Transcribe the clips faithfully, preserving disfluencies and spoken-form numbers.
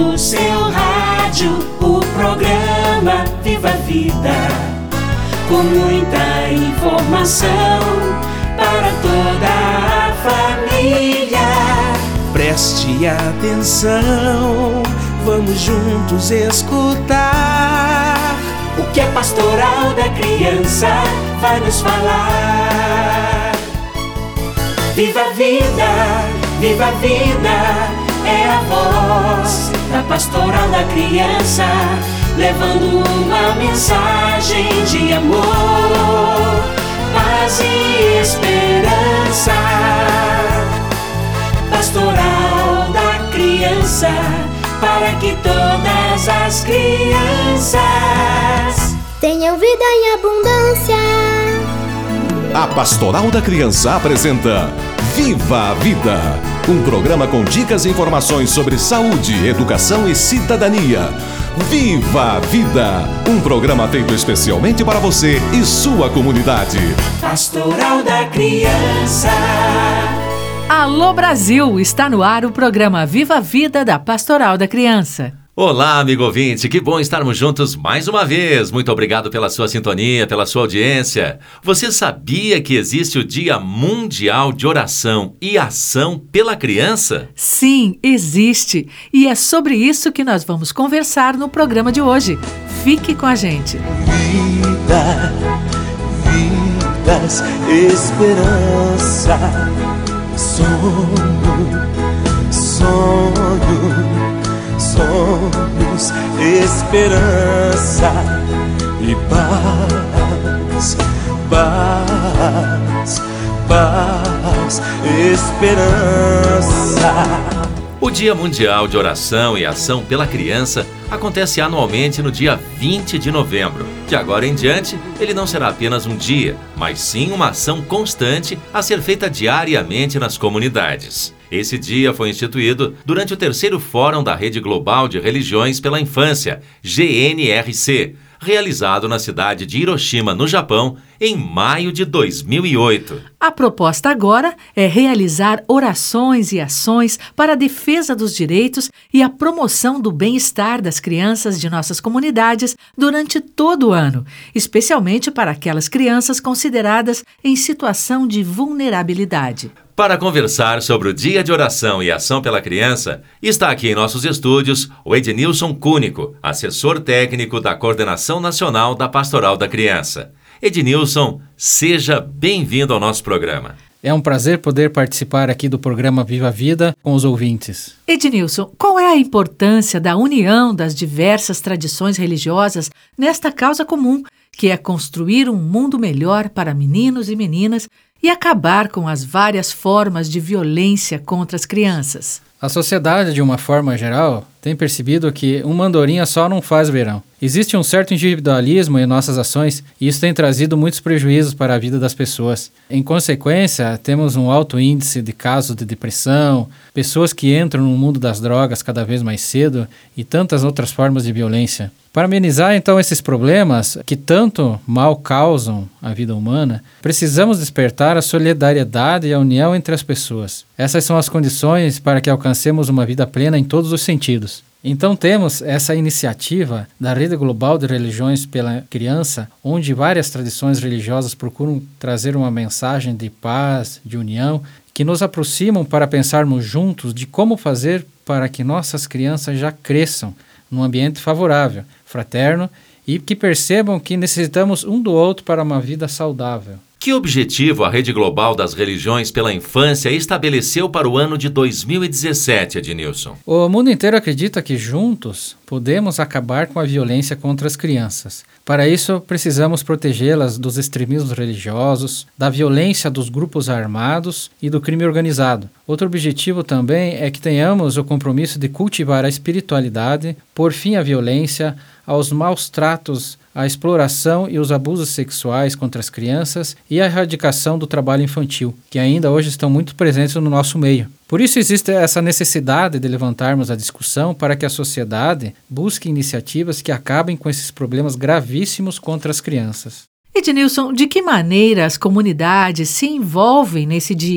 no seu rádio o programa Viva a Vida, com muita informação para toda a família. Preste atenção, vamos juntos escutar o que a Pastoral da Criança vai nos falar. Viva a vida, viva a vida, é a voz da Pastoral da Criança, levando uma mensagem de amor, paz e esperança. Pastoral da Criança, para que todas as crianças tenham vida em abundância. A Pastoral da Criança apresenta Viva a Vida, um programa com dicas e informações sobre saúde, educação e cidadania. Viva a Vida, um programa feito especialmente para você e sua comunidade. Pastoral da Criança. Alô Brasil, está no ar o programa Viva a Vida da Pastoral da Criança. Olá, amigo ouvinte, que bom estarmos juntos mais uma vez. Muito obrigado pela sua sintonia, pela sua audiência. Você sabia que existe o Dia Mundial de Oração e Ação pela Criança? Sim, existe. E é sobre isso que nós vamos conversar no programa de hoje. Fique com a gente. Vida, vidas, esperança, sonho, sonho, sonhos, esperança e paz, paz, paz, esperança. O Dia Mundial de Oração e Ação pela Criança acontece anualmente no dia vinte de novembro. De agora em diante, ele não será apenas um dia, mas sim uma ação constante a ser feita diariamente nas comunidades. Esse dia foi instituído durante o terceiro Fórum da Rede Global de Religiões pela Infância, G N R C, realizado na cidade de Hiroshima, no Japão, em maio de dois mil e oito. A proposta agora é realizar orações e ações para a defesa dos direitos e a promoção do bem-estar das crianças de nossas comunidades durante todo o ano, especialmente para aquelas crianças consideradas em situação de vulnerabilidade. Para conversar sobre o Dia de Oração e Ação pela Criança, está aqui em nossos estúdios o Ednilson Cúnico, assessor técnico da Coordenação Nacional da Pastoral da Criança. Ednilson, seja bem-vindo ao nosso programa. É um prazer poder participar aqui do programa Viva a Vida com os ouvintes. Ednilson, qual é a importância da união das diversas tradições religiosas nesta causa comum, que é construir um mundo melhor para meninos e meninas e acabar com as várias formas de violência contra as crianças? A sociedade, de uma forma geral, tem percebido que uma andorinha só não faz verão. Existe um certo individualismo em nossas ações e isso tem trazido muitos prejuízos para a vida das pessoas. Em consequência, temos um alto índice de casos de depressão, pessoas que entram no mundo das drogas cada vez mais cedo e tantas outras formas de violência. Para amenizar, então, esses problemas que tanto mal causam a vida humana, precisamos despertar a solidariedade e a união entre as pessoas. Essas são as condições para que alcancemos uma vida plena em todos os sentidos. Então temos essa iniciativa da Rede Global de Religiões pela Criança, onde várias tradições religiosas procuram trazer uma mensagem de paz, de união, que nos aproximam para pensarmos juntos de como fazer para que nossas crianças já cresçam num ambiente favorável, fraterno e que percebam que necessitamos um do outro para uma vida saudável. Que objetivo a Rede Global das Religiões pela Infância estabeleceu para o ano de dois mil e dezessete, Ednilson? O mundo inteiro acredita que juntos podemos acabar com a violência contra as crianças. Para isso, precisamos protegê-las dos extremismos religiosos, da violência dos grupos armados e do crime organizado. Outro objetivo também é que tenhamos o compromisso de cultivar a espiritualidade, pôr fim à violência, aos maus tratos, à exploração e os abusos sexuais contra as crianças e a erradicação do trabalho infantil, que ainda hoje estão muito presentes no nosso meio. Por isso existe essa necessidade de levantarmos a discussão para que a sociedade busque iniciativas que acabem com esses problemas gravíssimos contra as crianças. Ednilson, de que maneira as comunidades se envolvem nesse dia?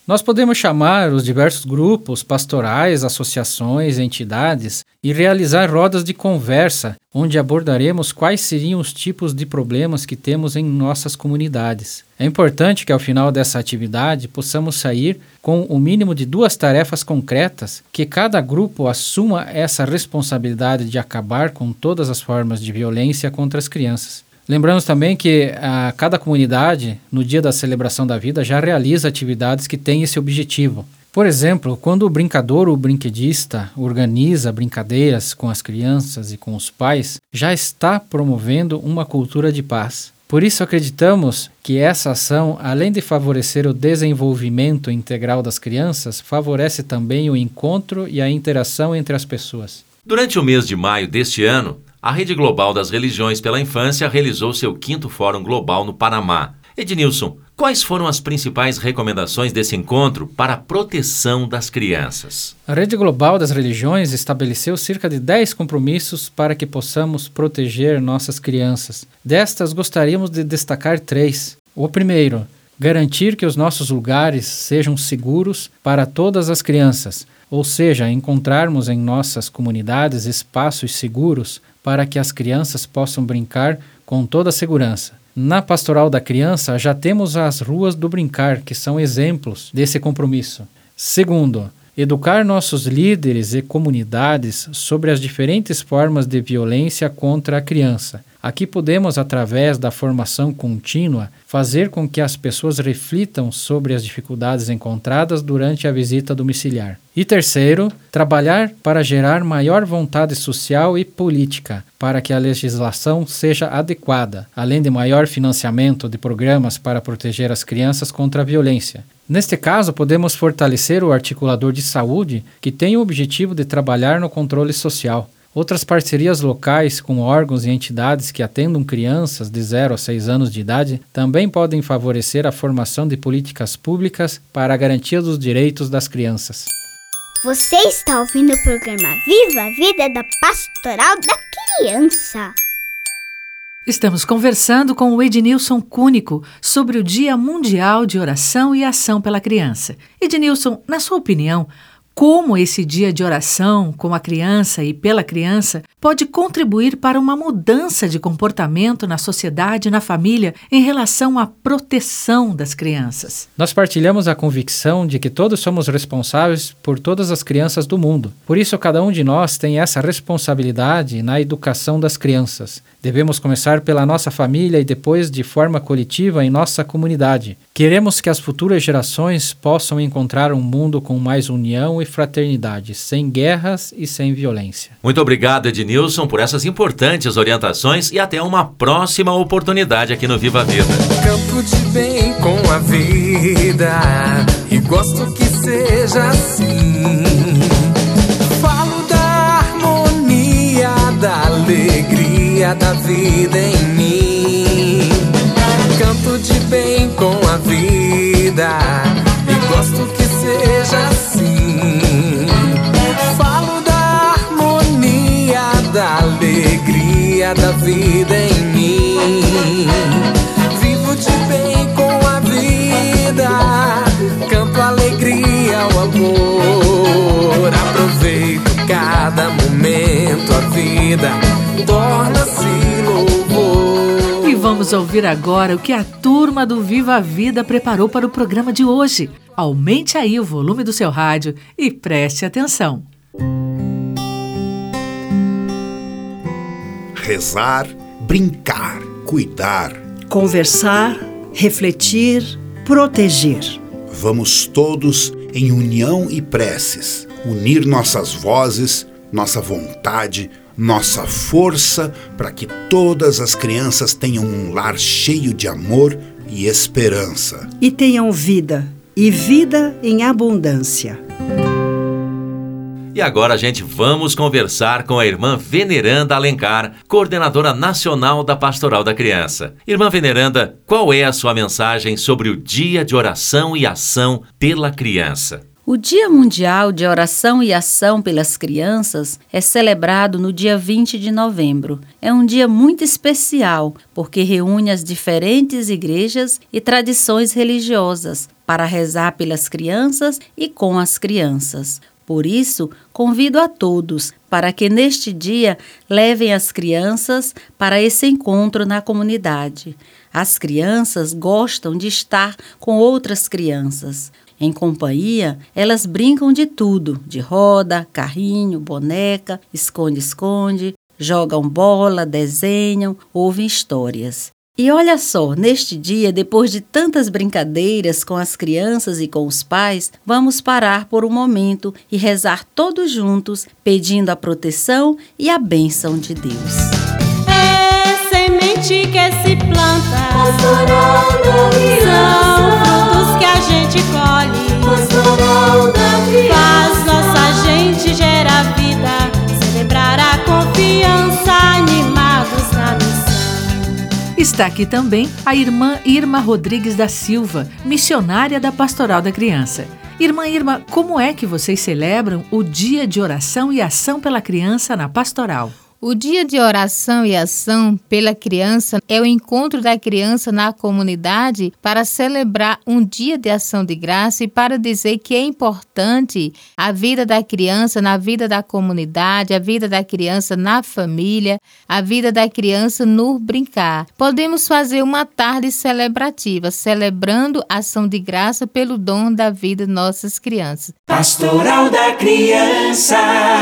Nós podemos chamar os diversos grupos, pastorais, associações, entidades e realizar rodas de conversa, onde abordaremos quais seriam os tipos de problemas que temos em nossas comunidades. É importante que ao final dessa atividade possamos sair com o mínimo de duas tarefas concretas, que cada grupo assuma essa responsabilidade de acabar com todas as formas de violência contra as crianças. Lembramos também que a cada comunidade, no dia da celebração da vida, já realiza atividades que têm esse objetivo. Por exemplo, quando o brincador ou brinquedista organiza brincadeiras com as crianças e com os pais, já está promovendo uma cultura de paz. Por isso acreditamos que essa ação, além de favorecer o desenvolvimento integral das crianças, favorece também o encontro e a interação entre as pessoas. Durante o mês de maio deste ano, a Rede Global das Religiões pela Infância realizou seu quinto Fórum Global no Panamá. Ednilson, quais foram as principais recomendações desse encontro para a proteção das crianças? A Rede Global das Religiões estabeleceu cerca de dez compromissos para que possamos proteger nossas crianças. Destas, gostaríamos de destacar três. O primeiro, garantir que os nossos lugares sejam seguros para todas as crianças, ou seja, encontrarmos em nossas comunidades espaços seguros para que as crianças possam brincar com toda a segurança. Na Pastoral da Criança, já temos as ruas do brincar, que são exemplos desse compromisso. Segundo, educar nossos líderes e comunidades sobre as diferentes formas de violência contra a criança. Aqui podemos, através da formação contínua, fazer com que as pessoas reflitam sobre as dificuldades encontradas durante a visita domiciliar. E terceiro, trabalhar para gerar maior vontade social e política, para que a legislação seja adequada, além de maior financiamento de programas para proteger as crianças contra a violência. Neste caso, podemos fortalecer o articulador de saúde, que tem o objetivo de trabalhar no controle social. Outras parcerias locais com órgãos e entidades que atendam crianças de zero a seis anos de idade também podem favorecer a formação de políticas públicas para a garantia dos direitos das crianças. Você está ouvindo o programa Viva a Vida da Pastoral da Criança. Estamos conversando com o Ednilson Cúnico sobre o Dia Mundial de Oração e Ação pela Criança. Ednilson, na sua opinião, como esse dia de oração com a criança e pela criança pode contribuir para uma mudança de comportamento na sociedade e na família em relação à proteção das crianças? Nós partilhamos a convicção de que todos somos responsáveis por todas as crianças do mundo. Por isso, cada um de nós tem essa responsabilidade na educação das crianças. Devemos começar pela nossa família e depois, de forma coletiva, em nossa comunidade. Queremos que as futuras gerações possam encontrar um mundo com mais união e fraternidade, sem guerras e sem violência. Muito obrigado, Ednilson, por essas importantes orientações e até uma próxima oportunidade aqui no Viva a Vida. Canto de bem com a vida e gosto que seja assim. Falo da harmonia, da alegria da vida em mim. Canto de bem com a vida e gosto que seja assim. Falo da harmonia, da alegria da vida em mim. Vivo de bem com a vida, canto alegria ao amor. Aproveito cada momento, a vida torna-se louvor. E vamos ouvir agora o que a turma do Viva a Vida preparou para o programa de hoje. Aumente aí o volume do seu rádio e preste atenção. Rezar, brincar, cuidar, conversar, refletir, proteger. Vamos todos em união e preces, unir nossas vozes, nossa vontade, nossa força para que todas as crianças tenham um lar cheio de amor e esperança. E tenham vida, e vida em abundância. E agora, gente, vamos conversar com a irmã Veneranda Alencar, coordenadora nacional da Pastoral da Criança. Irmã Veneranda, qual é a sua mensagem sobre o Dia de Oração e Ação pela Criança? O Dia Mundial de Oração e Ação pelas Crianças é celebrado no dia vinte de novembro. É um dia muito especial porque reúne as diferentes igrejas e tradições religiosas para rezar pelas crianças e com as crianças. Por isso, convido a todos para que neste dia levem as crianças para esse encontro na comunidade. As crianças gostam de estar com outras crianças. Em companhia, elas brincam de tudo, de roda, carrinho, boneca, esconde-esconde, jogam bola, desenham, ouvem histórias. E olha só, neste dia, depois de tantas brincadeiras com as crianças e com os pais, vamos parar por um momento e rezar todos juntos, pedindo a proteção e a bênção de Deus. É semente que se planta, Pastoral da Criança, são frutos que a gente colhe, Pastoral da Criança, faz nossa gente gerar vida, celebrar a confiança, animados na missão. Está aqui também a irmã Irma Rodrigues da Silva, missionária da Pastoral da Criança. Irmã Irma, como é que vocês celebram o Dia de Oração e Ação pela Criança na Pastoral? O Dia de Oração e Ação pela Criança é o encontro da criança na comunidade para celebrar um dia de ação de graça e para dizer que é importante a vida da criança na vida da comunidade, a vida da criança na família, a vida da criança no brincar. Podemos fazer uma tarde celebrativa, celebrando a ação de graça pelo dom da vida de nossas crianças. Pastoral da Criança.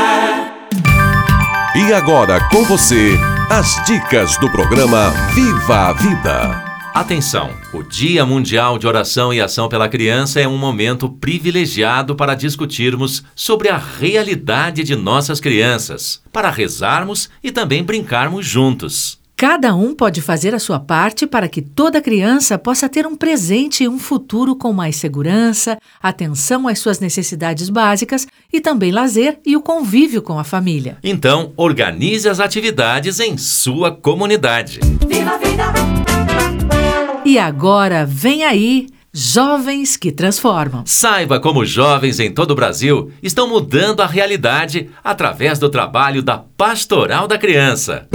E agora com você, as dicas do programa Viva a Vida. Atenção! O Dia Mundial de Oração e Ação pela Criança é um momento privilegiado para discutirmos sobre a realidade de nossas crianças, para rezarmos e também brincarmos juntos. Cada um pode fazer a sua parte para que toda criança possa ter um presente e um futuro com mais segurança, atenção às suas necessidades básicas e também lazer e o convívio com a família. Então, organize as atividades em sua comunidade. Viva a vida! E agora, vem aí, Jovens que Transformam. Saiba como jovens em todo o Brasil estão mudando a realidade através do trabalho da Pastoral da Criança.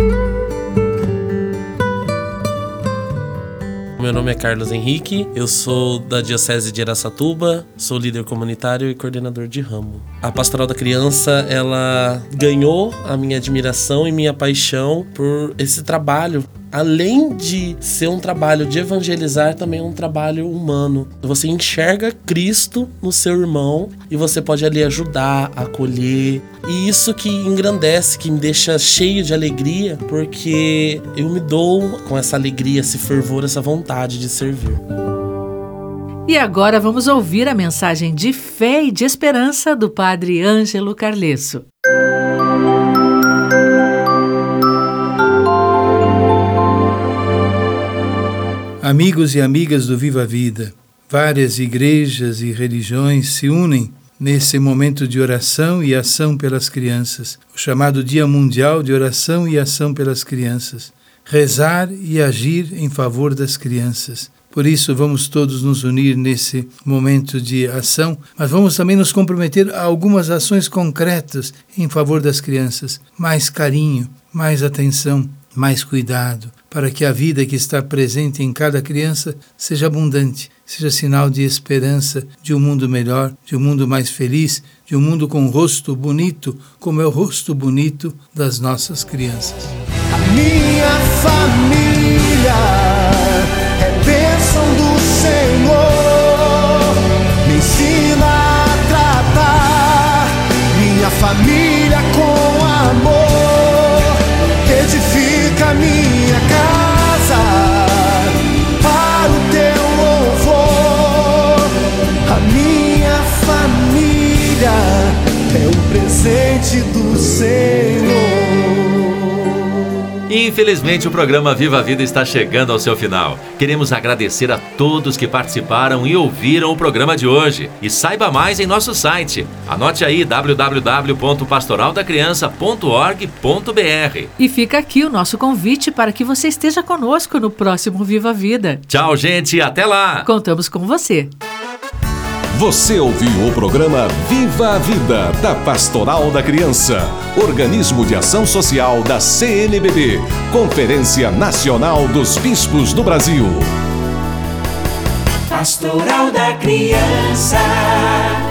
Meu nome é Carlos Henrique, eu sou da Diocese de Araçatuba, sou líder comunitário e coordenador de ramo. A Pastoral da Criança, ela ganhou a minha admiração e minha paixão por esse trabalho. Além de ser um trabalho de evangelizar, também é um trabalho humano. Você enxerga Cristo no seu irmão e você pode ali ajudar, acolher. E isso que engrandece, que me deixa cheio de alegria, porque eu me dou com essa alegria, esse fervor, essa vontade de servir. E agora vamos ouvir a mensagem de fé e de esperança do Padre Ângelo Carlesso. Amigos e amigas do Viva a Vida, várias igrejas e religiões se unem nesse momento de oração e ação pelas crianças, o chamado Dia Mundial de Oração e Ação pelas Crianças. Rezar e agir em favor das crianças. Por isso, vamos todos nos unir nesse momento de ação, mas vamos também nos comprometer a algumas ações concretas em favor das crianças. Mais carinho, mais atenção, mais cuidado, para que a vida que está presente em cada criança seja abundante, seja sinal de esperança, de um mundo melhor, de um mundo mais feliz, de um mundo com um rosto bonito, como é o rosto bonito das nossas crianças. A minha família é bênção do Senhor, me ensina a tratar minha família com amor, edifica minha casa para o teu louvor. A minha família é um presente do Senhor. Infelizmente, o programa Viva a Vida está chegando ao seu final. Queremos agradecer a todos que participaram e ouviram o programa de hoje. E saiba mais em nosso site. Anote aí w w w ponto pastoral da criança ponto org ponto b r. E fica aqui o nosso convite para que você esteja conosco no próximo Viva a Vida. Tchau, gente, até lá! Contamos com você. Você ouviu o programa Viva a Vida, da Pastoral da Criança, organismo de ação social da C N B B, Conferência Nacional dos Bispos do Brasil. Pastoral da Criança.